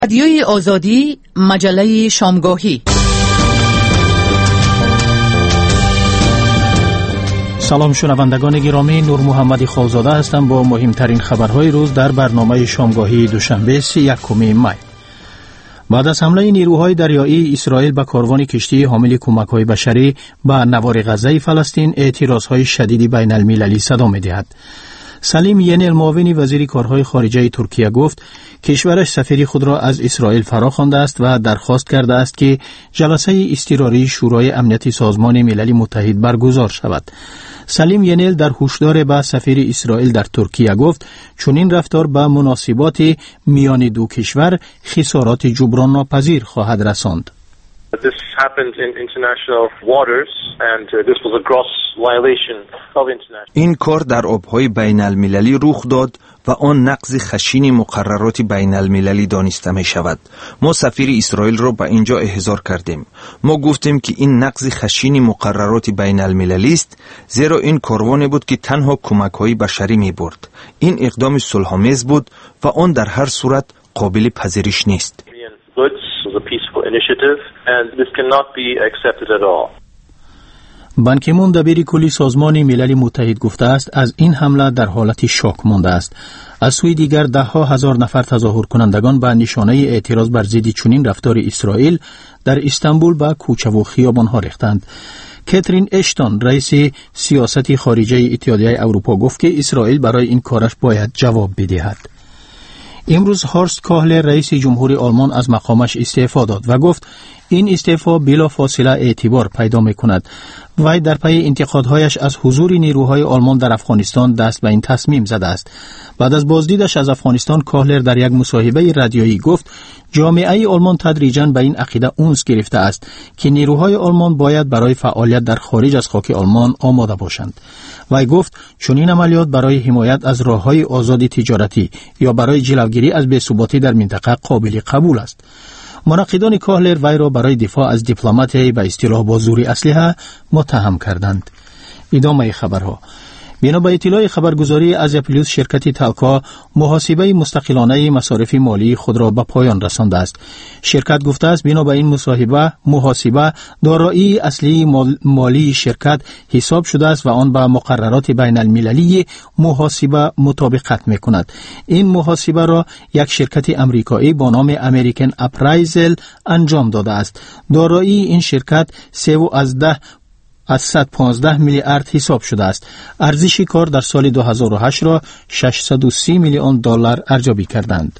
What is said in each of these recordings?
رادیوی آزادی، مجله شامگاهی. سلام شنوندگان گرامی، نور محمدی خالزاده هستم با مهمترین خبرهای روز در برنامه شامگاهی دوشنبه 1 می. بعد از حمله نیروهای دریایی اسرائیل به کاروان کشتی حامل کمک‌های بشری به نوار غزه فلسطین، اعتراضهای شدیدی بین المللی صدا می‌دهد. سلیم ینل، معاون وزیر کارهای خارجه ترکیه، گفت کشورش سفیر خود را از اسرائیل فراخوانده است و درخواست کرده است که جلسه اضطراری شورای امنیت سازمان ملل متحد برگزار شود. سلیم ینل در هشدار به سفیر اسرائیل در ترکیه گفت چنین رفتار به مناسبات میان دو کشور خسارات جبران ناپذیر خواهد رساند. This happened in international waters and this was a gross violation of international. این کار در آبهای بین المللی رخ داد و آن نقض خشن مقررات بین المللی دانسته می شود. ما سفیر اسرائیل را به اینجا احضار کردیم. ما گفتیم که این نقض خشن مقررات بین المللی است، زیرا این کاروانی بود که تنها کمک‌های بشری می برد. این اقدام صلح‌آمیز بود و آن در هر صورت قابل پذیرش نیست. بان کی مون دبیر کلی سازمان ملل متحد گفته است از این حمله در حالت شوک مانده است. از سوی دیگر ده ها هزار نفر تظاهر کنندگان به نشانه اعتراض بر ضد چنین رفتار اسرائیل در استانبول به کوچه و خیابان‌ها ریختند. کاترین اشتون، رئیس سیاست خارجه اتحادیه اروپا، گفت که اسرائیل برای این کارش باید جواب بدهد. امروز هورست کاهلر، رئیس جمهوری آلمان، از مقامش استعفا داد و گفت این استعفا بلا فاصله اعتبار پیدا می کند. وی در پی انتقادهایش از حضور نیروهای آلمان در افغانستان دست به این تصمیم زده است. بعد از بازدیدش از افغانستان، کاهلر در یک مصاحبه رادیویی گفت جامعه آلمان تدریجاً به این عقیده اونس گرفته است که نیروهای آلمان باید برای فعالیت در خارج از خاک آلمان آماده باشند. وی گفت چنین عملیات برای حمایت از راههای آزادی تجارتی یا برای جلوگیری از بی‌ثباتی در منطقه قابل قبول است. مناقضان کاهلر وی را برای دفاع از دیپلمات به اصطلاح با زور اسلحه متهم کردند. ادامه خبرها. بنا به اطلاع خبرگزاری از پلیس، شرکت تلکا محاسبه مستقلانه مصارف مالی خود را به پایان رسانده است. شرکت گفته است بنا به این محاسبه دارایی اصلی مالی شرکت حساب شده است و آن به مقررات بین المللی محاسبه مطابقت می‌کند. این محاسبه را یک شرکت امریکایی با نام امریکن اپرایزل انجام داده است. دارایی این شرکت 115 میلیارد حساب شده است. ارزش کار در سال 2008 را 630 میلیون دلار ارزیابی کردند.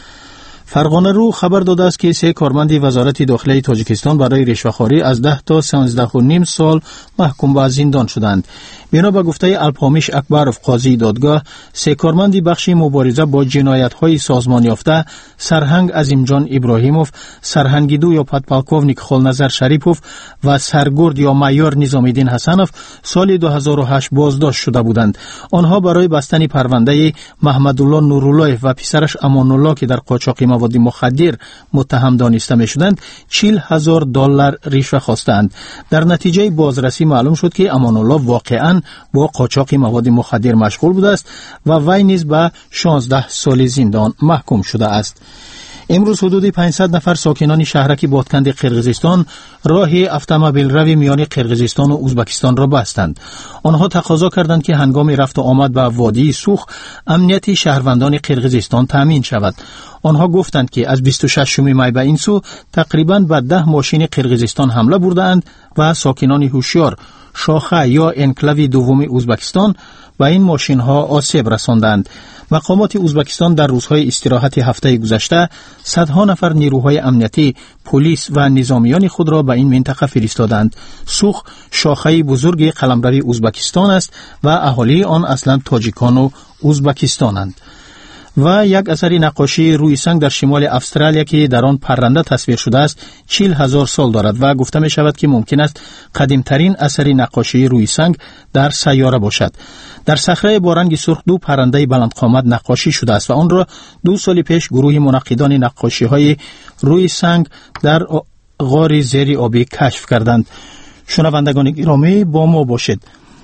فرغانه رو خبر داده است که 3 کارمند وزارت داخلی تاجیکستان برای رشوه‌خواری از 10 تا 13.5 سال محکوم به زندان شدند. بنا به گفته الپامیش اکبروف، قاضی دادگاه، 3 کارمند بخش مبارزه با جنایت‌های سازمان یافته سرهنگ عظیمجان ابراهیموف، سرهنگ 2 یا پادپالکوونیک خالنظر شریپوف و سرگرد یا مایور نظامی‌الدین حسنوف سال 2008 بازداشت شده بودند. آنها برای بستن پرونده محمدالله نورالله و پسرش امانالله که در قاچاق مواد مخدر متهم دانسته می‌شدند 40,000 دلار رشوه خواستند. در نتیجه بازرسی معلوم شد که امانالله واقعاً با قاچاق مواد مخدر مشغول بوده است و وی نیز به 16 سال زندان محکوم شده است. امروز حدود 500 نفر ساکنان شهرک بادکند قرقیزستان راه اتومبیل روی میان قرقیزستان و ازبکستان را بستند. آنها تقاضا کردند که هنگام رفت و آمد به وادی سوخ امنیت شهروندان قرقیزستان تامین شود. آنها گفتند که از 26 می به این سو تقریباً به 10 ماشین قرقیزستان حمله بردند و ساکنان هوشیار شاخه یا انکلاوی دوم ازبکستان و این ماشین ها آسیب رساندند. مقامات ازبکستان در روزهای استراحت هفته گذشته صدها نفر نیروهای امنیتی، پلیس و نظامیان خود را به این منطقه فرستادند. سوخ شاخه بزرگ قلمرو ازبکستان است و اهالی آن اصلا تاجیکان و ازبکستانند. و یک اثر نقاشی روی سنگ در شمال استرالیا که در آن پرنده تصویر شده است 40,000 سال دارد و گفته می شود که ممکن است قدیمترین اثر نقاشی روی سنگ در سیاره باشد. در صخره با رنگ سرخ 2 پرنده بلندقامت نقاشی شده است و آن را 2 سال پیش گروه منقدان نقاشی های روی سنگ در غار زیر آبی کشف کردند. شنوندگان گرامی با ما باشید.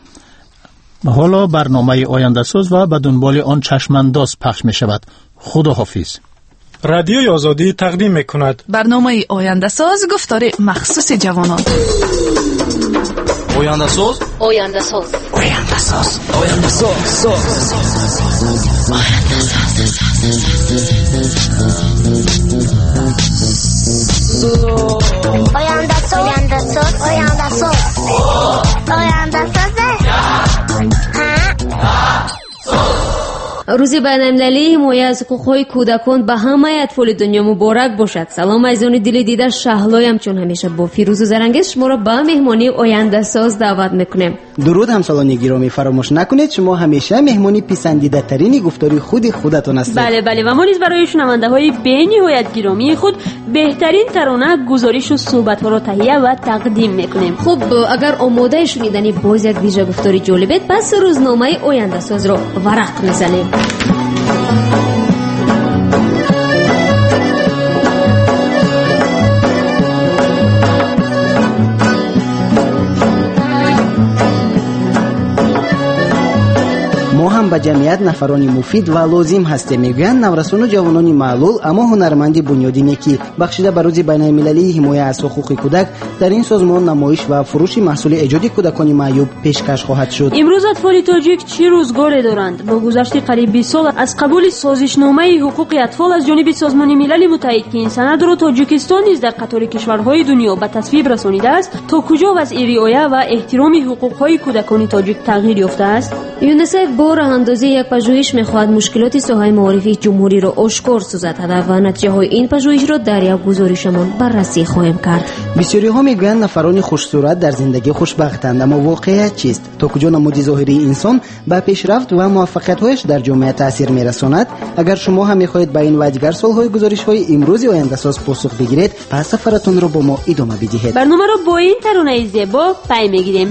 حالا برنامه آینده ساز و به دنبال آن چشمانداز پخش می شود. خدا حافظ. رادیوی آزادی تقدیم میکند. برنامه آینده ساز گفتار مخصوص جوانان. آینده ساز، آینده ساز، آینده ساز، آینده ساز، آینده ساز، آینده ساز، آینده ساز، آینده ساز. روز بین‌المللی حمایت از حقوق کودکان به همه اطفال دنیا مبارک باشد. سلام عزیزان دل دیده، شهلای همچون همیشه با فیروز و زرنگیز شما را به مهمانی آینده ساز دعوت میکنیم. درود همسالان گرامی، فراموش نکنید شما همیشه مهمانی پسندیده ترین گفتاری خودتون هستید. بله و ما نیز برای شنونده های به‌نهایت گرامی خود بهترین ترانه، گزارش و صحبت ها را تهیه و تقدیم میکنیم. خب اگر آماده شدید باز یک ویژه گفتاری جالبت، پس روزنامه آینده ساز را ورق میزنیم. ما هم به جمعیت نفرانی مفید و لازم هستیم. میگویند نورسان و جوانانی معلول اما هنرمند بنیادینه که بخشیده به روز بین المللی حمایت از حقوق کودک در این سازمان نمایش و فروش محصول ایجاد کودکان معیوب پیشکش خواهد شد. امروز اطفال تاجیک چه روزگاری دارند؟ با گذشت قریب 20 سال از قبول سازشنامه حقوق اطفال از جانب سازمان ملل متحد که این سند را تاجیکستان نیز در قطار کشورهای دنیا به تصویب رسانیده است، تا کجا وضع رعایت و احترام حقوق‌های کودکان تاجیک تغییر یافته است؟ یونیسف با راه اندازی یک پژوهش می‌خواهد مشکلات ساحه معرفی جمهوری را آشکار سازد و نتیجه‌های این پژوهش را در یک گزارشمان بررسی خواهیم کرد. بسیاری‌ها میگویند نفرانی خوش‌صورت در زندگی خوشبختند، اما واقعیت چیست؟ تا کجا نمود ظاهری انسان به پیشرفت و موفقیت‌هایش در جامعه تأثیر می‌رساند؟ اگر شما هم می‌خواهید به این و دیگر سوال‌های گزارش‌های امروزی آینده ساز پاسخ بگیرید، پس سفرتون را با ما ادامه بدهید. برنامه را با این ترانه زیبا پی می‌گیریم.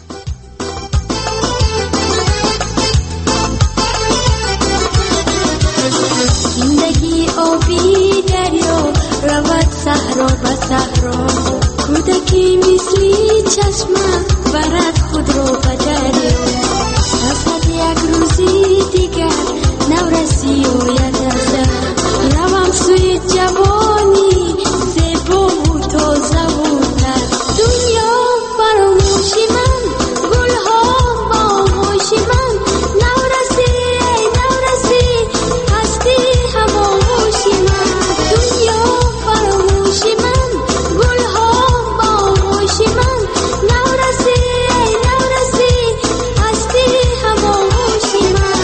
صحرا و صحرا کودکی مثلی چشمه برد خود رو بجره رسد یک روزی دیگر نورسی و یدسته روم سوی جوانی زیبا و تازه و تر دنیا فراموشی من گلها خاموشی من نورسی ای نورسی هستی هماموشی من دنیا فراموشی من گلها خاموشی من نورسی ای نورسی هستی هماموشی من.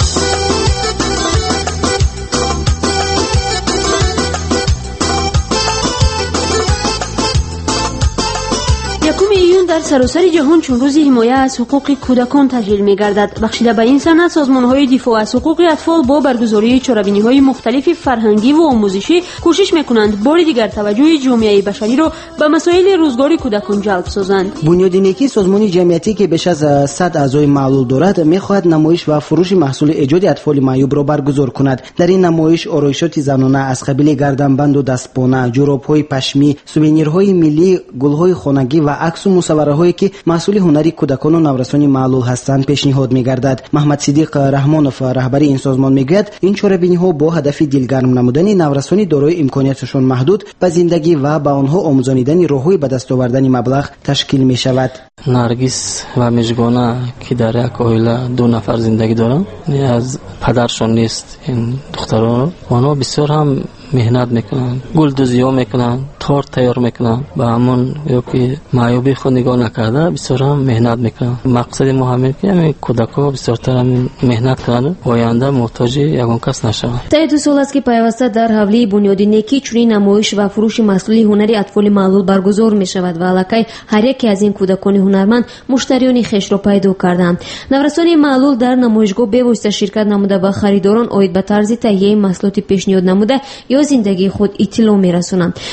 یکم ایون در سراسر جهان چون روز حمایت از حقوق کودکان تجلیل می‌گردد. بخشیده به این سند، سازمان‌های دفاع از حقوق اطفال با برگزاری چاره‌بینی‌های مختلف فرهنگی و آموزشی کوشش می‌کنند بار دیگر توجه جامعه بشری را به مسائل روزگار کودکان جلب سازند. بنیادینکی سازمان جمعیتی که بیش از 100 اعضای معلول دارد، می‌خواهد نمایش و فروش محصول ایجاد اطفال معیوب را برگزار کند. در این نمایش آرایشات زنانه از قبیل گردنبند و دستپانه، جوراب‌های پشمی، سوڤنیرهای ملی، گل‌های خانگی و عکس و مصوره‌هایی که محصول هنری کودکان و نورسان معلول هستند پیشنهاد می‌گردد. محمد صدیق رحمانوف رهبر این سازمان میگوید این چاره‌بینی‌ها با هدف دلگرم نمودن نورسان دارای امکاناتشان محدود به زندگی و به آنها آموزانیدن راه‌های به دست آوردن مبلغ تشکیل می‌شود. نرگس و مژگانه که در یک عائله 2 نفر زندگی دارند، از پدرشون نیست این دختران، آنها بسیار هم مهنت میکنن، گلدوزی ها میکنن، تارت تیار میکنن، به همون یا که معیوبی خود نگاه نکرده بسیار هم مهنت میکنن. مقصد ما همین که همین کودک‌ها بسیارتر هم مهنت کنند، آینده محتاج یگان کس نشوند. طی 2 سال است که پیوسته در حوله بنیادینکی چنین نمایش و فروش محصول هنری اطفال معلول برگزار میشود و الکی هر یکی از این کودکان هنرمند مشتریان خویش را پیدا کردند. نورسان معلول در نمایشگاه به‌واسطه شرکت نموده و خریداران عاید به طرز تهیه محصولات پیشنهاد نموده یا زندگی خود اطلاع میرسونند. محمد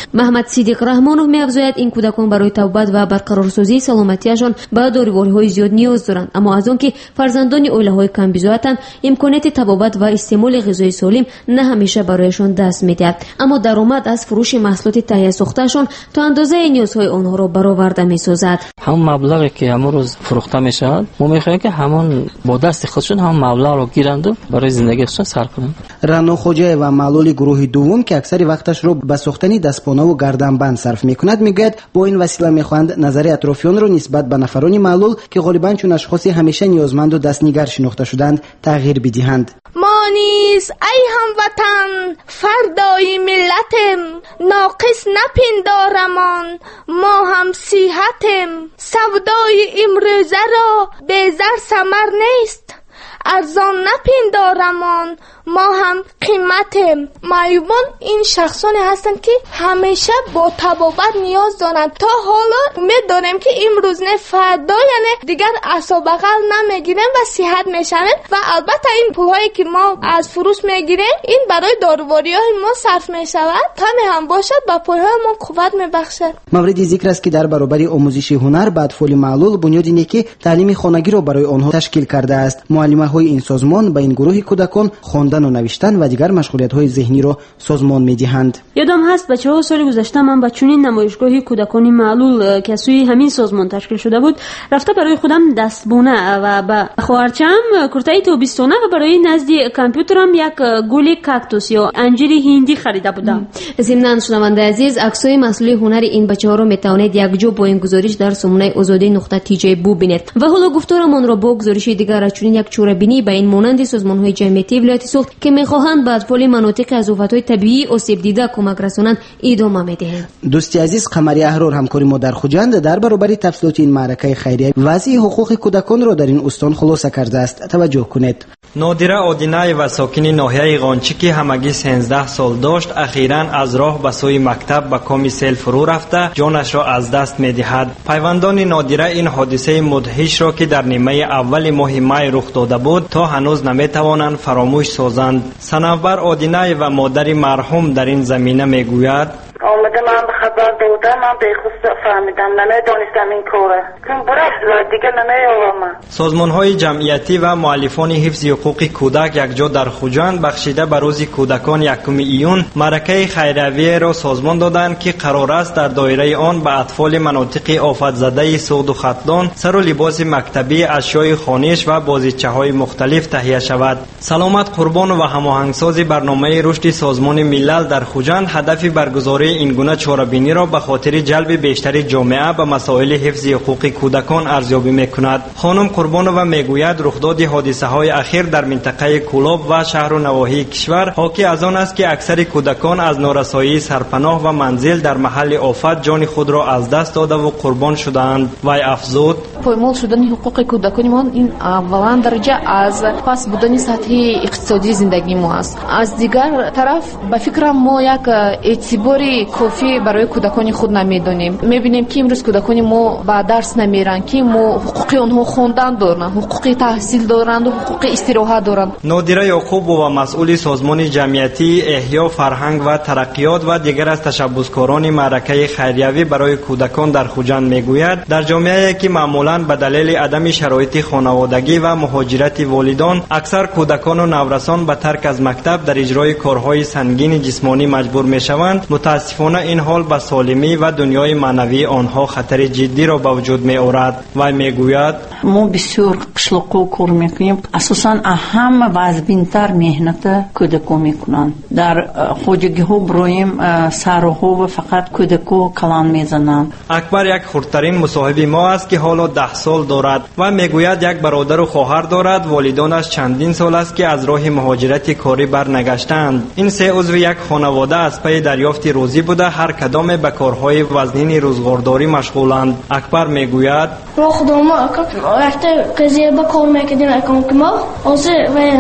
Сидиқ Раҳмонов меафзояд, ин кӯдакон барои тавбат ва барқарорсозии саломатиашон ба доривориҳои зиёд ниёз доранд, аммо аз он ки фарзандони оилаҳои камбизоатанд, имконияти табобат ва истеъмоли ғизои солим на ҳамеша барояшон даст медиҳад, аммо даромад аз фурӯши маҳсулоти таҳиясохтаашон то андозаи ниёзҳои онҳоро бароварда месозад. ҳамон маблағе ки ҳамон рӯз фурӯхта мешавад, мо мехоҳем ки ҳамон бо дасти худшон ҳамон маблағро гиранду барои зиндагиашон сар кунанд. раъно хоҷаева маълули гурӯҳи дуввум ки аксари вақташро ба сохтани дастпонаву гарданбанд сарф мекунад, мегӯяд бо ин васила мехоҳанд назари атрофиёнро нисбат ба нафарони маълул ки ғолибан чун ашхоси ҳамеша ниёзманду дастнигар шинохта шуданд тағйир бидиҳанд. ما نیز ای هموطن فردای ملتم، ناقص نپندارمان ما هم صیحتم، سودای امروزه را به زر ثمر نیست، ارزان نپندارمان ما هم قیمتم. معیوبان این شخصانی هستند که همیشه با طبابت نیاز دارند. تا حالا امید داریم که امروز نه فردا یعنی دیگر عصا بغل نمیگیریم و صحت میشویم و البته این پولهایی که ما از فروش میگیریم این برای دارواری های ما صرف میشود، کمی هم باشد با پولهای ما قوت میبخشد. موردی ذکر است که در برابر آموزش هنر به اطفال معلول بنیادی نیکی تعلیم خانگی را برای آنها تشکیل کرده است. معلمه‌های این سازمان به این گروه کودکان خواندن و نوشتن و دیگر مشغولیت‌های ذهنی را سازمان می‌دهند. یادم هست بچه‌ها سال گذشته من با چنین نمایشگاهی کودکان معلول که سوی همین سازمان تشکیل شده بود رفته برای خودم دستبونه و با خواهرچم کرتای تابستانه و برای نزد کامپیوترم یک گل کاکتوس یا انجیر هندی خریده بودم. ضمن شنونده عزیز، عکسای مسئول هنر این بچه‌ها رو میتوانید یک جا با این گزارش در سامانه آزادی.tj ببینید. و حالا گفتارمان را با گزارش دیگر چنین یک چوره‌بینی به این مانند سازمان‌های جمعیتی ولایت سوخت که می‌خواهند به اطفال مناطق از آفت‌های طبیعی آسیب دیده کمک رسانند ادامه می‌دهند. دوستی عزیز، قمری احرار همکاری ما در خوجند در برابر تفصیلات این معرکه خیریه وضع حقوق کودکان را در این استان خلاصه کرده است. توجه کنید. نادره آدینایوا ساکنی ناحیه قانچی که همگی 13 سال داشت اخیراً از راه به سوی مکتب به کام سیل فرو رفته جانش را از دست می‌دهد. پیوندان نادره این حادثه مدهش را که در نیمه اول ماه می رخ داده بود تا هنوز نمی‌توانند فراموش سازند. سنوبر آدینایوا مادر مرحوم در این زمینه میگوید: آمده من به خبر دادم، من به خود فهمیدم، نمیدانستم این کاره چون برای دیگه نمی‌آورم. سازمان‌های جمعیتی و مؤلفان حفظ حقوق کودک یکجا در خوجند بخشیده به روز کودکان 1 ایون معرکه خیریه را سازمان دادند که قرار است در دایره آن به اطفال مناطق آفت زده سود و ختلان سر و لباس مکتبی، اشیاء خانش و بازیچه‌های مختلف تهیه شود. سلامت قربان و هماهنگساز برنامه رشد سازمان ملل در خوجند هدف برگزاری این گونه چاره‌بینی را به خاطر جلب بیشتر جامعه به مسائل حفظ حقوق کودکان ارزیابی می‌کند. خانم قربانова میگوید رخداد حادثه‌های اخیر در منطقه کولاب و شهر و نواحی کشور حاکی از آن است که اکثر کودکان از نارسایی سرپناه و منزل در محل آفت جان خود را از دست داده و قربان شدند. وی افزود: پایمال شدن حقوق کودکان ما این اولین درجه از پس بودن سطح اقتصادی زندگی ما است. از دیگر طرف به فکر ما یک اعتباری کافی برای کودکان خود نمیدونیم. میبینیم که امروز کودکان ما با درس نمیرن که ما حقوق آنها خواندن دارند، حقوق تحصیل دارند و حقوق استراحت دارند. نادره یعقوب و مسئول سازمان جمعیتی احیا فرهنگ و ترقیات و دیگر از تشبسکاران معرکه خیریوی برای کودکان در خوجند میگوید در جامعه که معمولاً به دلیل عدم شرایط خانوادگی و مهاجرت والدان اکثر کودکان و نورسان به ترک از مکتب در اجرای کارهای سنگین جسمانی مجبور میشوند، متاسفانه این حال به سالمی و دنیای معنوی آنها خطر جدی را به وجود می آورد. و میگوید ما بسیار قشلقو کار میکنیم، اساساً اهم و از بینتر مهنت کودکو میکنند. در خوجگی ها برایم سرها و فقط کودکو کلان میزنند. اکبر یک خردترین مصاحب ما است که حالا 10 سال دارد و میگوید یک برادر و خواهر دارد. والدانش چندین سال است که از راه مهاجرت کاری برنگشتند. این 3 عضو یک خانواده از پی دریافت روزی بوده هر کدام به کارهای وزنین روزگارداری مشغولند. اکبر میگوید ما خودمون وقتی قضیه با کار میکردیم اکانک ما از و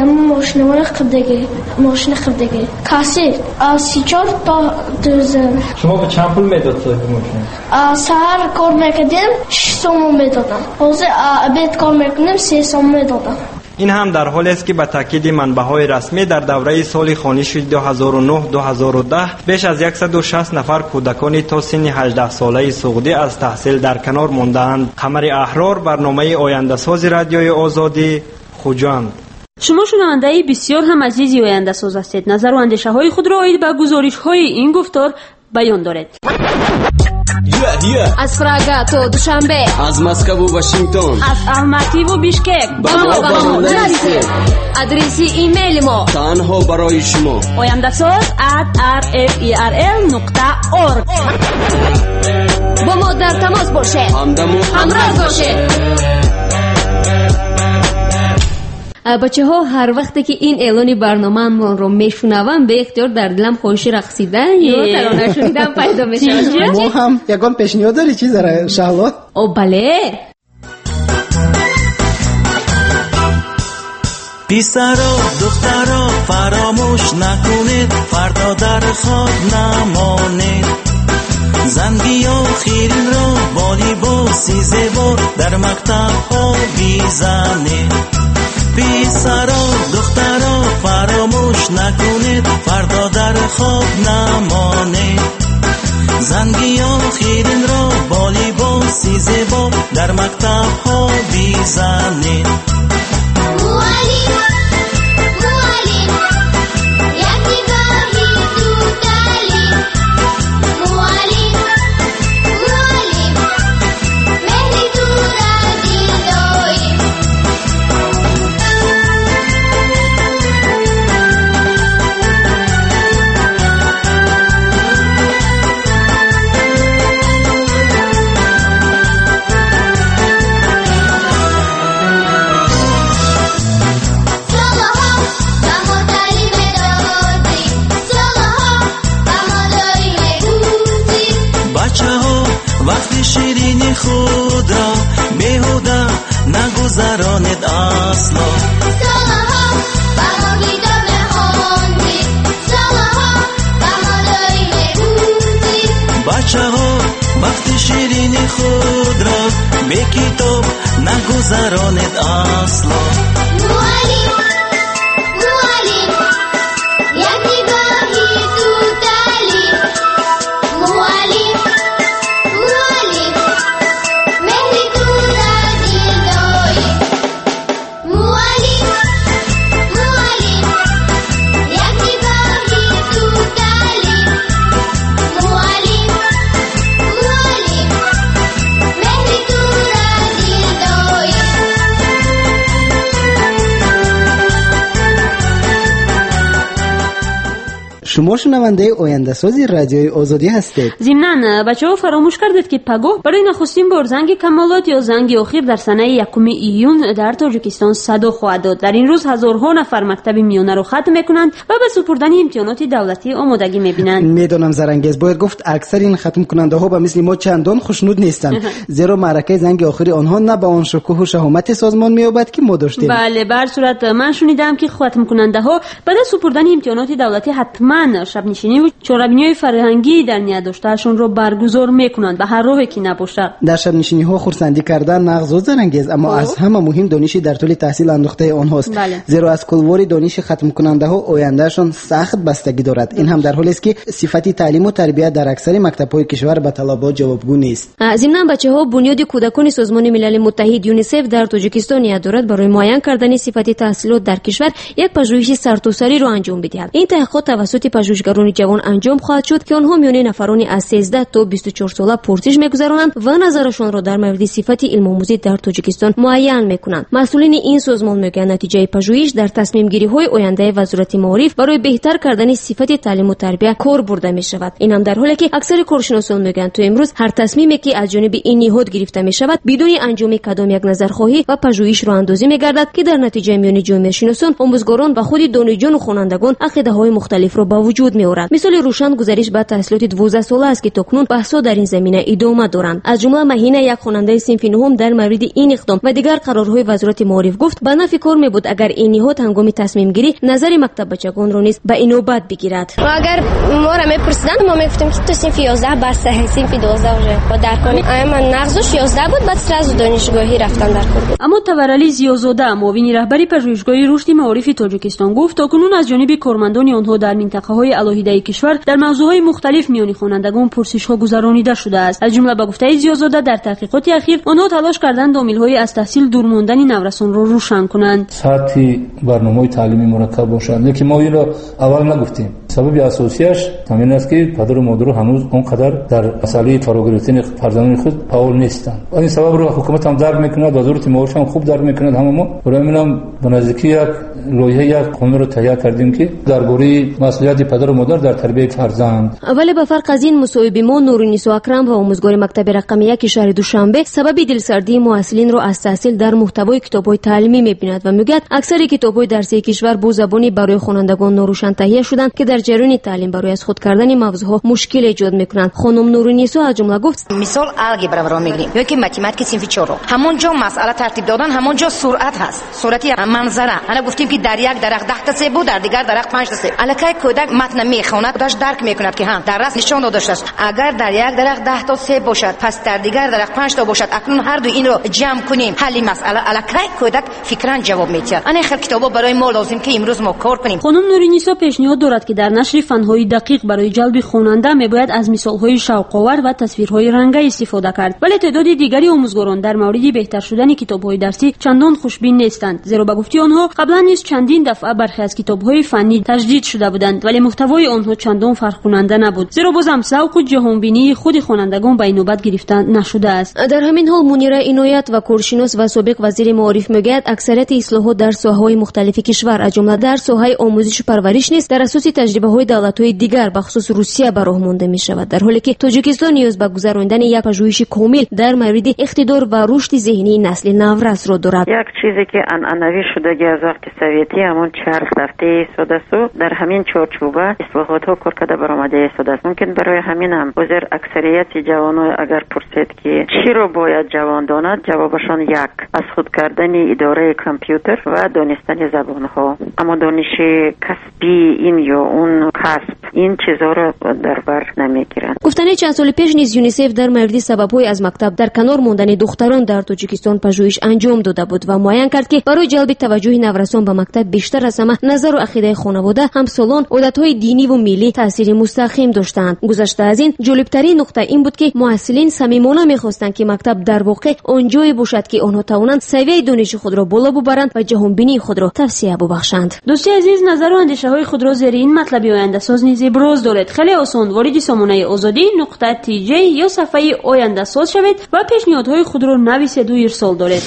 ماشین خریدگی کسی از 34 تا 2000. شما به چند پول میداد صاحب ماشین؟ سهر کار میکردیم 6 سوم میدادم، از بیت کار میکنیم 3 سوم میدادم. این هم در حالی است که به تاکید منبع‌های رسمی در دوره سال خانشی 2009-2010 بیش از 160 نفر کودکان تا سن 18 ساله سعودی از تحصیل در کنار ماندند. قمر احرار، برنامه آینده ساز رادیوی آزادی، خوجند. شما شنونده بسیار هم عزیزی آینده ساز هستید. نظر و اندیشه های خود را عاید به گزارش های این گفتار بیان دارید. از پراگا تا دوشنبه، از مسکو و واشنگتن، از الماتی و بیشکک با ما نرسید. آدرس ایمیل ما تنها برای شما oyandasaz@rferl.org. با ما در تماس باشید، همراه باشید. بچه ها هر وقتی که این اعلان برنامه من رو میشنوم به اختیار در دلم خواهش رقصیدن یا ترانه شنیدن پیدا میشه. ما هم یگان پیشنهاد داری چیز داره شهلا؟ او بله. پسرا دخترا فراموش نکنید، فردا در خواب نمانید. زنگی و خیرین را با لباسی زیبا در مکتب ها بزنید. پسرا دخترا فراموش نکنید، فردا در خواب نمانید. زنگی و خیرین را با لباسی زیبا در مکتب ها بزنید. وقتی شیرینی خود را بیهوده نگذرانید اصلا. سالها با ما کتاب میخوندید، سالها با ما داری میگوزید. بچه ها وقتی شیرینی خود را به کتاب نگذرانید اصلا. معلم یکی گاهی تو تعلیم، معلم مهری تو را دل داریم. معلم یکی گاهی تو تعلیم، معلم مهری تو را دل داریم. شما شنونده آینده سازی رادیوی آزادی هستید. ضمناً بچه‌ها فراموش کردید که پگاه برای نخستین بار زنگ کمالات یا زنگ اخیر در سنه 1 ایون در تاجیکستان صدا خواهد داد. در این روز هزارها نفر مکتب میانه رو ختم میکنند و به سپردن امتحانات دولتی آمادگی میبینند. میدونم زرنگیز باید گفت اکثر این ختم کننده ها به مثل ما چندان خوشنود نیستند، زیرا معرکه زنگ آخری آنها نه به آن شکوه و شهامت سازمان مییابد که ما داشتیم. بله، به هر صورت من شنیدم که ختم کننده ها بعد از سپردن امتحانات دولتی حتما شب نشینی و چهاربینی فرهنگی در نیت داشتهشون رو برگزار میکنند به هر راهی که نباشه. در شب نشینی ها خرسندی کردن نغز و زرنگیز، اما از همه مهم دانشی در طول تحصیل اندوخته آنهاست. بله. زیرا از کلوار دانش ختم کننده ها آیندهشان سخت بستگی دارد. این هم در حالی است که صفت تعلیم و تربیت در اکثر مکتب‌های کشور به طلبات جوابگو نیست. ضمناً بچه‌ها بنیاد کودکان سازمان ملل متحد یونیسف در تاجیکستان نیت دارد برای معین کردن صفت تحصیلات در کشور یک پژوهش سرتاسری را انجام بدهد. این تحقیقات توسط پژوهشگران جوان انجام خواهد شد که آنها میان نفرانی از 13 تا 24 ساله پرسش می‌گذرانند و نظرشان را در مورد صفت علم آموزی در تاجیکستان معین می‌کنند. مسئولین این سازمان میگویند نتیجه پژوهش در تصمیم گیری‌های آینده وزارت معارف برای بهتر کردن صفت تعلیم و تربیت کار برده می‌شود. این هم در حالی که اکثر کارشناسان میگویند تو امروز هر تصمیمی که از جانب این نهاد گرفته می‌شود بدون انجام کدام یک نظرخواهی و پژوهش را اندازی می‌گردد که در نتیجه میان جامعه شناسان، آموزگاران و خود دانشجویان و خوانندگان عقیده‌های مختلف را به وجود می‌آورد. مثال روشن گزارش با تحصیلات 12 ساله است که تاکنون بحث‌ها در این زمینه ادامه دارند. از جمله مهینه یک خواننده صنف نهم در مورد این اقدام و دیگر قرارهای وزارت معارف گفت به نفع کار می‌بود اگر این نهاد هنگام تصمیم گیری نظر مکتب بچگان را نیز به اینوبت بگیرد. اگر ما را می‌پرسیدن ما می‌گفتیم که تو صنف 11 بس صنف 12 رو در کنیم. من نقضش 11 بود بعد سراز دانشگاهی رفتن در کار. اما تبرعلی زیازاده معاون رهبری پژوهشگاه رشد معارف تاجیکستان گفت تاکنون از جانب کارمندان آنها در منطقه‌های علاهیده کشور در موضوعات مختلف میان خوانندگان پرسش‌ها گذرانیده شده است. از جمله به گفته زیازاده در تحقیقات اخیر آنها تلاش کردند عامل‌های از تحصیل دور ماندن نورسان را روشن کنند. سطح برنامه‌های تعلیمی مرکب باشد، لیکن ما این را اول نگفتیم. سبب اساسیش همین است که پدر و مادر هنوز اونقدر در مسئله فرا گرفتن فرزندان خود فعال نیستند. این سبب رو حکومت هم درک می‌کند، وزارت معارف هم خوب درک می‌کند. همه ما برای همین به نزدیکی یک لایحه یک قانون رو تهیه کردیم که درباره مسئولیت پدر و مادر در تربیت فرزند. ولی به فرق از این مصاحبه ما نورالنساء اکرم و آموزگار مکتب رقم 1 شهر دوشنبه سبب دلسردی معلولین را از تحصیل در محتوای کتاب‌های تعلیمی می‌بیند و میگوید اکثر کتاب‌های درسی کشور با زبانی برای خوانندگان ناروشن تهیه شدند که در جریان تعلیم برای از خود کردن موضوعها مشکل ایجاد می‌کنند. خانم نورالنساء از جمله گفت مثال الگبرا را می‌گیریم یا که متماتیک صنف 4 همونجا مسئله ترتیب دادن همونجا سرعت هست، سرعت منظره. انا گفتیم که در یک درخت 10 تا سیب بود، در دیگر درخت 5 تا سیب. الکی کودک متن میخواند خودش درک میکند که هم در راست نشان داده است. اگر در یک درخت 10 تا سیب باشد پس در دیگر درخت 5 تا باشد. اکنون هر دو این رو جمع کنیم حل مسئله. الکی کودک فکران جواب میدهد. این خیلی کتابا برای ما لازم که امروز ما کار کنیم. خانم نورالنساء پیشنهاد دارد که در نشر فن‌های دقیق برای جلب خواننده میباید از مثال‌های شوق‌آور و تصویرهای رنگی استفاده کرد. ولی تعداد دیگری آموزگاران در مورد بهتر شدن کتاب‌های درسی چندان خوشبین نیستند، زیرا به گفته آنها قبلا نیز چندین دفعه برخی از کتاب‌های فنی تجدید شده بودند ولی محتوای آنها چندان فرق کننده نبود، زیرا بازم ذوق و جهانبینی خود خوانندگان به نوبت گرفته نشده است. در همین حال منیره عنایت و کارشناس و سابق وزیر معارف میگوید اکثریت اصلاحات در ساحه‌های مختلف کشور از جمله در ساحه آموزش و پرورش نیز در اساس تجربه‌های دولت‌های دیگر به خصوص روسیه به راه مانده می‌شود، در حالی که تاجیکستان نیاز به گذراندن یک پژوهش کامل در مورد اقتدار و رشد ذهنی نسل نورس را دارد. یک چیزی که عنعنوی شدگی از وقت سوویتی همون 4 هفته سوداسو در همین چارچوبه اصلاحات ها کار کرده برآمده است. ممکن برای همین هم بازار اکثریت جوانان اگر پرسید که چی رو باید جوان داند، جوابشان یک از خود کردن اداره کامپیوتر و دانستن زبان ها. اما دانش کسبی این یا اون کسب این چیزا رو در بر نمیگیرند. گفتن چند سال پیش نیز یونیسف در مورد سبب‌های از مکتب در کنار ماندن دختران در تاجیکستان پژوهش انجام داده بود و معین کرد که برای جلب توجه نورسان به مکتب بیشتر از همه نظر و عقیده خانواده، همسالان، عادت‌های دینی و ملی تأثیر مستقیم داشتند. گذشته از این جالب‌ترین نکته این بود که معلولین صمیمانه می‌خواستند که مکتب در واقع آنجایی باشد که آنها توانند سویه دانش خود را بالا ببرند و جهانبینی خود را توسعه ببخشند. دوستی عزیز، نظر و اندیشه‌های خود را زیر این مطلب آینده ساز نیز ابراز دارید. خیلی آسان وارد سامانه آزادی نقطه TJ یا صفحه آینده ساز شوید و پیشنهادهای خود را نویسید و ارسال دارید.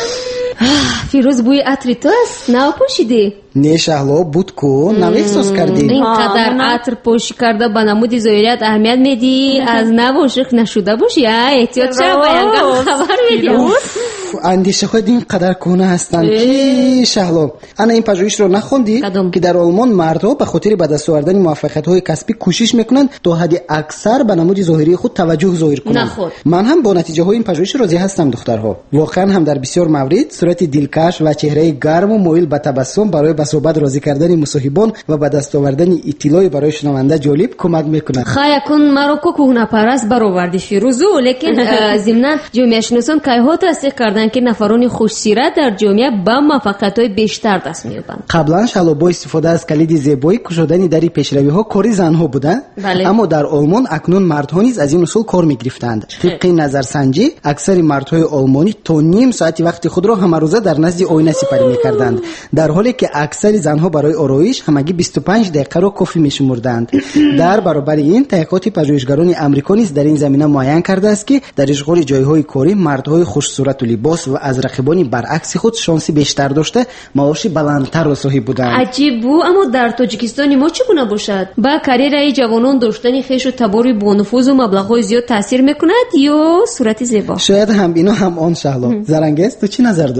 فیروز بوی عطر تو است، نپوشیدی؟ نه شهلا بود کو نویسوس کردی. اینقدر عطر پوشی کرده به نمود ظاهریت اهمیت میدی، از نواشق نشده باشی. احتیاط چرا باید خبر میدی؟ اندیشه خود اینقدر کونه هستند که شهلا انا این پژوهش رو نخوندی که در آلمان مردها به خاطر به دست آوردن موفقیت‌های کسبی کوشش میکنند تا حد اکثر به نمود ظاهری خود توجه ظاهر کنند. من هم با نتیجه های این پژوهش راضی هستم دخترها. واقعا هم در بسیار موارد صورت دلکش و چهره گرم و مایل به تبسم برای به صحبت راضی کردن مصاحبان و به دست آوردن اطلاعی برای شنونده جالب کمک میکند. خیاکون مرا کوکونا پرست برآوردی فیروزو، لیکن ضمن جامعه شناسان کایها تصدیق کردند که نفران خوش‌سیرت در جامعه با موفقیت‌های بیشتر دست می‌یابند. قبلا شلو با استفاده از کلید زیبایی گشودن در پیشروی‌ها کاری زن‌ها بوده، اما در آلمان اکنون مردها نیز از این اصول کار می‌گرفتند. طبق نظرسنجی اکثر مردهای آلمانی تا نیم ساعت وقت خود را همه روزه در نزد آینه سپری می‌کردند، در حالی که اکثر زن‌ها برای آرایش همگی 25 دقیقه را کافی می‌شمردند. در برابر این تحقیقات پژوهشگران آمریکا نیز در این زمینه معین کرده است که در اشغال جای‌های کاری مردهای خوش صورت و لباس و از رقیبان برعکس خود شانسی بیشتر داشته معاش بلندتر را صاحب بودند. عجیب بود. اما در تاجیکستان ما چگونه باشد؟ با کاریرای جوانان داشتن خویش و تباری با نفوذ و مبلغ‌های زیاد تاثیر میکند یا صورت زیبا؟ شاید هم اینا هم آن شهلا. زرنگست تو چی نظر داری؟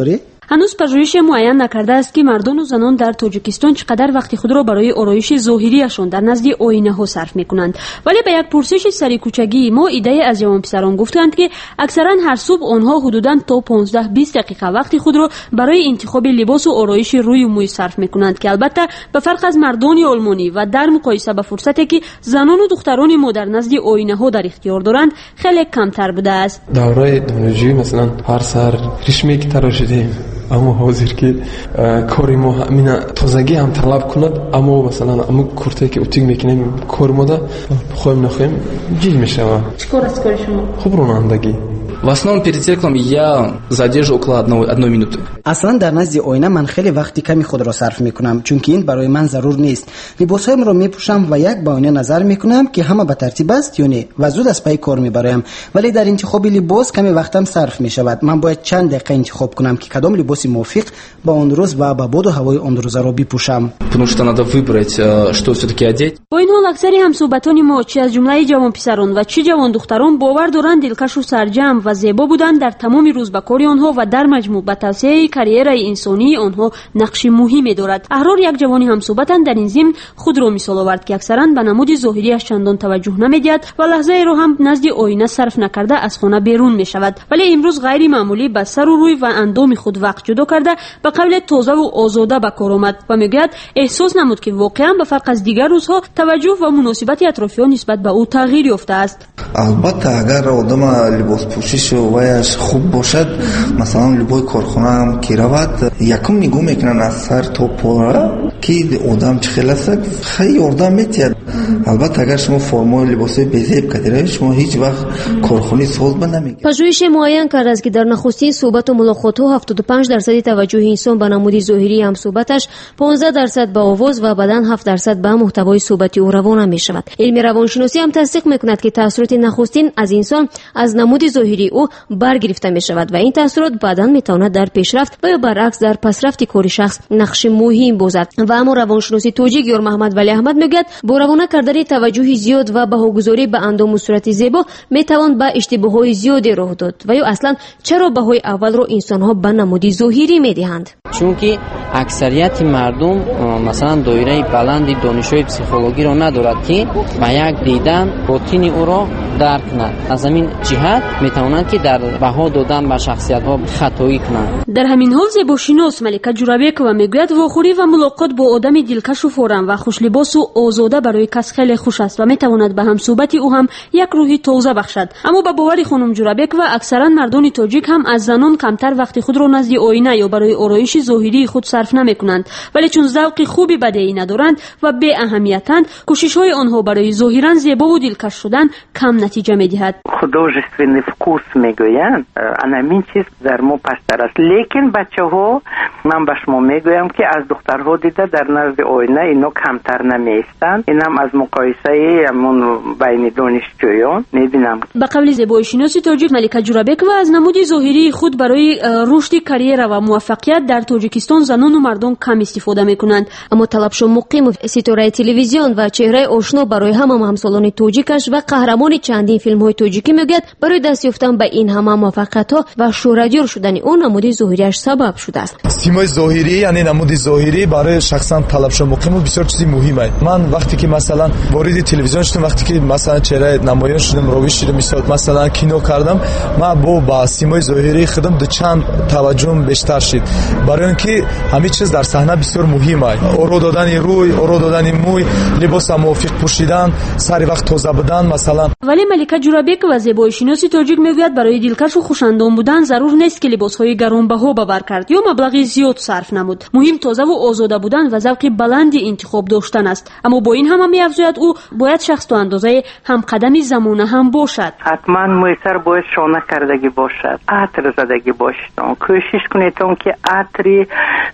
هنوز پژوهش معین نکرده است که مردان و زنان در تاجیکستان چقدر وقت خود را برای آرایش ظاهریشان در نزد آینه ها صرف میکنند، ولی به یک پرسش سری کوچگی ما ایده از جوان پسران گفتند که اکثرا هر صبح آنها حدوداً تا 15-20 دقیقه وقت خود را برای انتخاب لباس و آرایش روی موی صرف میکنند که البته به فرق از مردان آلمانی و در مقایسه با فرصتی که زنان و دختران ما در نزد آینه ها در اختیار دارند خیلی کمتر بوده است. دوره دانشجویی مثلا هر سر ریشمی که تراشیدیم، اما حاضر که کاری ما همین تازگی هم طلب کند، اما مثلا اما کرته که اوتیک میکنیم کار ما ده خواهیم نخواهیم جیل میشه. چیکار است کار شما؟ خوب رانندگی. В основном перед зеркалом я задержу около одной минуты. اصلا در نزد آینه من خیلی وقتی کمی خود را صرف میکنم، چون که این برای من ضرور نیست. لباسهایم را میپوشم و یک به آینه نظر میکنم که همه به ترتیب است یا نه و زود از پای کار میبرایم. ولی در انتخاب لباس کمی وقتم صرف میشود. من باید چند دقیقه انتخاب کنم که کدام لباس موافق با اون روز و با باد و هوای اون روز را بپوشم. Потому что надо выбрать, что все-таки одеть. با این حال اکثری همصحبتان ما چه از جمله جوان پسران و چه جوان دختران باور دارند دلکش و سرجم و زیبا بودن در تمام روز به کار آنها و در مجموع به توسعه کریر انسانی آنها نقش مهمی دارد. احرار یک جوانی همصحبتان در این ضمن خود را مثال آورد که اکثرا به نمود ظاهری اش چندان توجه نمیدهد و لحظه را هم نزد آینه صرف نکرده از خانه بیرون می شود. ولی امروز غیر معمولی به سر و روی و اندام خود وقت جدا کرده به قول تازه و آزاده به کار آمد و میگوید احساس نمود که واقعا به فرق از دیگر روزها توجه و مناسبت اطرافیان نسبت به او تغییر یافته است. البته اگر آدم لباس پوشش وایش خوب باشد، مثلا لباس کارخانه هم که رود یکم نگاه میکنن از سر تا پا که آدم چه خیلی است، خیلی آدم میتید. البته اگر شما فرمای لباس بزیب کردید شما هیچ وقت کارخانه ساز به نمیگید. پژوهش معین کرده است که در نخستین صحبت و ملاقات ها 75% توجه انسان به نمود ظاهری هم صحبتش، 15% به آواز و بعداً 7% به محتوای صحبتی او روانه می شود. علم روانشناسی هم تصدیق میکند که تاثیرات نخستین از انسان از نمود ظاهری او برگرفته می شود و این تاثیرات بعداً میتواند در پیشرفت و یا برعکس در پسرفت کار شخص نقش مهم بازد. و اما روانشناسی توجیه گیور محمد ولی احمد میگوید با روانه کردن توجه زیاد و بهاگذاری به اندام و صورت زیبا میتوان به اشتباهات زیادی راه داد و یا اصلا چرا بهای اول رو انسان‌ها به نمود ظاهری میدهند؟ چون که اکثریت مردم مثلا دایره بلند دانش‌های پسیخولوژی را ندارد که با یک دیدن باطن او را درک کنند. از همین جهت میتوانند که در بها دادن به شخصیت‌ها خطایی کنند. در همین حال زیباشناس ملکه جورابیکова میگوید واخوری و ملاقات با آدم دلکش و فوران و خوش لباس و آزاده برای کس خیلی خوش است و میتواند به همصحبت او هم یک روحی تازه بخشد. اما با باور خانم جورابیکova اکثرا مردان تاجیک هم از زنان کمتر وقت خود را نزد آینه یا برای آرایش ظاهری خود صرف نمیکنند، ولی چون ذوق خوبی بدیهی ندارند و بی اهمیتند کوشش‌های آنها برای ظاهرا زیبا و دلکش شدن کم نتیجه میدهد. художественный вкус میگویند همین چیز در ما پستر است، لیکن بچه‌ها من به شما میگویم که از دخترها دیده در نزد آینه اینا کمتر نمیستند. اینم از مقایسه همون بین دانشجویان میبینم. به قول زیبایشناس تاجیک ملکه جورابیکova از نمود ظاهری خود برای رشد کریر و موفقیت در تاجیکستان زنان و مردم کم استفاده میکنند. اما طلبشو مقیمov ستاره تلویزیون و چهره آشنا برای همه همسالان تاجیکش و قهرمان چندین فیلم‌های تاجیکی میگوید برای دست یافتن به این همه موفقیت‌ها و شهرت‌یاب شدن اون نمود ظاهریش سبب شده است. سیمای ظاهری یعنی نمود ظاهری برای شخصا طلبشو مقیمov بسیار چیزی مهمه. من وقتی که مثلا وارد تلویزیون شدم، وقتی که مثلا چهره نمایان شدم، راوی شدم، مثلا کینو کردم، من با سیمای ظاهری خودم دو چند توجهم بیشتر شد، برای اینکه همه چیز در صحنه بسیار مهمه. اورو دادن روی، اورو دادن موی، لباس موافق پوشیدن، سری وقت تازه بودن مثلا. ولی ملکه جورابیکova زیبایشناسی تاجیک میگوید برای دلکش و خوش‌اندام بودن ضرور نیست که لباس‌های گرانبها باور کرد یا مبلغی زیاد صرف نمود. مهم تازه و آزاده بودن و ذوق بلند انتخاب داشتن است. اما با این همه می‌افزاید او باید شخص تو اندازه همقدم زمانه هم باشد. حتما موثر باید شانه کردگی باشد، عطر زدگی باشد. کوشش کنید که عطری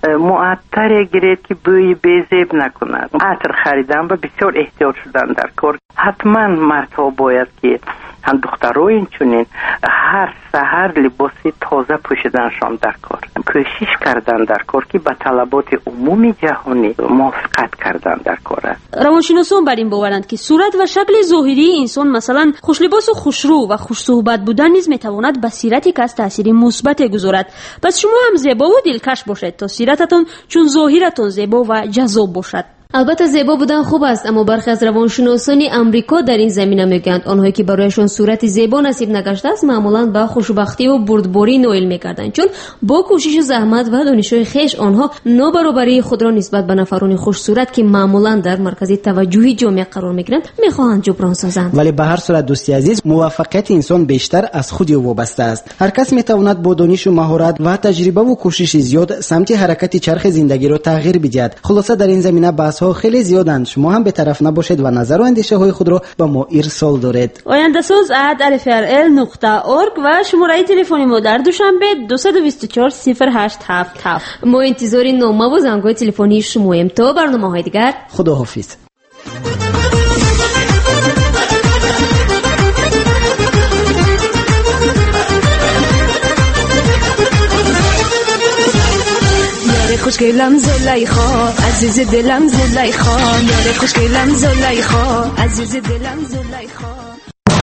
معطر گیرید که بوی بیزیب نکند. عطر خریدن و بسیار احتیاط شدن در کار. حتما مردها باید که هم دخترای اینچونین هر سحر لباس تازه پوشیدنشان در کار، کوشش کردن در کار که به طلبات عمومی جهانی موافقت کردن در کار است. روانشناسان بر این باورند که صورت و شکل ظاهری انسان، مثلا خوش لباس و خوشرو و خوش صحبت بودن نیز میتواند به سیرتی کس تاثیر مثبت گذارد. پس شما هم زیبا و دلکش باشید تا سیرتتون چون ظاهرتون زیبا و جذاب باشد. البته زیبا بودن خوب است، اما برخی از روانشناسان آمریکا در این زمینه میگویند آنهایی که برایشان صورت زیبا نصیب نگشته است معمولا به خوشبختی و بردباری نائل میگردند، چون با کوشش و زحمت و دانش‌های خویش آنها نابرابری خود را نسبت به نفران خوش صورت که معمولا در مرکز توجه جامعه قرار میگیرند میخواهند جبران سازند. ولی به هر صورت دوستی عزیز، موفقیت انسان بیشتر از خود او وابسته است. هر کس میتواند با دانش و مهارت و تجربه و کوشش زیاد سمت حرکت چرخ زندگی را تغییر بدهد. خلاصه در این زمینه بحث ها خیلی زیادند. شما هم به طرف نباشید و نظر و اندیشه های خود را با ما ارسال دارید. آینده ساز @rfrl.org و شماره تلفنی ما در دوشنبه 224 0877. ما انتظار نامه و زنگ‌های تلفنی شماییم. تا برنامه‌های دیگر خداحافظ. خوشگلم زلیخا عزیز دلم زلیخا، یار خوشگلم زلیخا عزیز دلم زلیخا.